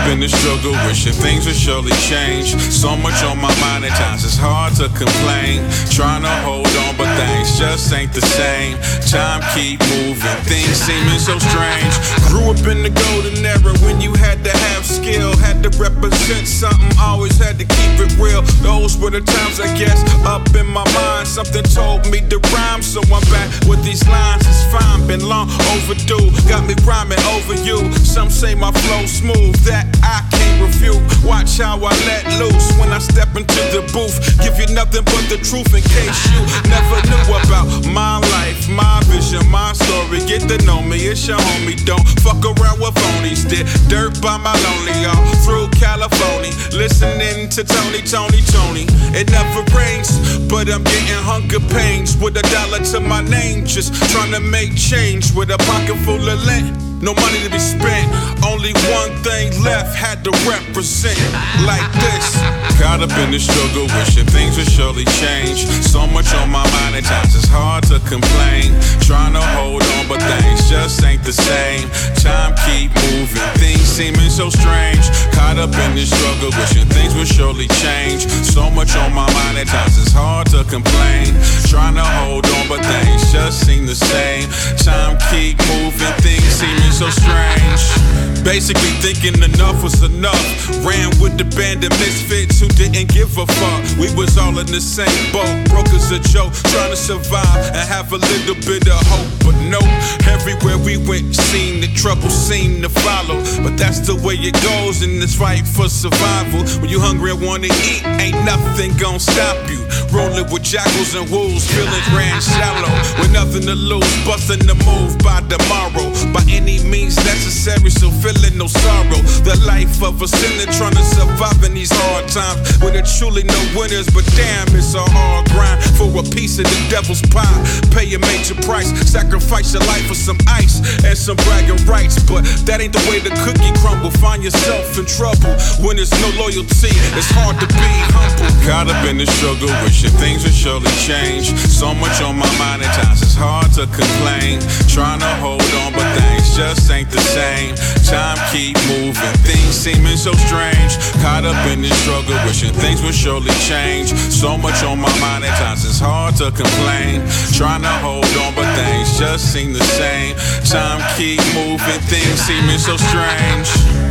in the struggle, wishing things would surely change. So much on my mind at times, it's hard to complain. Trying to hold on, but things just ain't the same. Time keep moving, things seeming so strange. Grew up in the golden era when you had to have skill, had to represent something, always had to keep it real. Those were the times, I guess, up in my mind. Something told me to rhyme, so I'm back with these lines. It's fine, been long overdue, got me rhyming over you. Some say my flow smooth, that I can't refute. Watch how I let loose when I step into the booth. Give you nothing but the truth in case you never knew about my life, my vision, my story. Get to know me, it's your homie. Don't fuck around with phonies. Did dirt by my lonely all through California. Listening to Tony. It never rains, but I'm getting hunger pains. With $1 to my name, just trying to make change. With a pocket full of lint, no money to be spent. Only one thing left, had to represent like this. Caught up in the struggle, wishing things would surely change. So much on my mind at times, it's hard to complain. Trying to hold on, but things just ain't the same. Time keep moving, things seeming so strange. Caught up in the struggle, wishing things would surely change. So much on my mind at times, it's hard to complain. Trying to hold on, but things just seem the same. Time keep moving, things seeming so strange. Basically thinking enough was enough. Ran with the band of misfits who didn't give a fuck. We was all in the same boat, broke as a joke, trying to survive and have a little bit of hope. But no, everywhere we went seemed the trouble seemed to follow. But that's the way it goes in this fight for survival. When you hungry and wanna eat, ain't nothing gon' stop you. Rolling with jackals and wolves, feelings ran shallow. With nothing to lose, busting the move by tomorrow. By any means necessary, so feeling no sorrow. The life of a sinner trying to survive in these hard times. With it truly no winners, but damn, it's a hard grind. For a piece of the devil's pie, pay a major price. Sacrifice your life for some ice and some bragging rights. But that ain't the way the cookie crumble. Find yourself in trouble when there's no loyalty. It's hard to be humble. Caught up in the struggle, wishing things would surely change. So much on my mind at times, it's hard to complain. Trying to hold on, but things just ain't the same. Time keep moving, things seeming so strange. Caught up in this struggle, wishing things would surely change. So much on my mind at times, it's hard to complain. Trying to hold on, but things just seem the same. Time keep moving, things seeming so strange.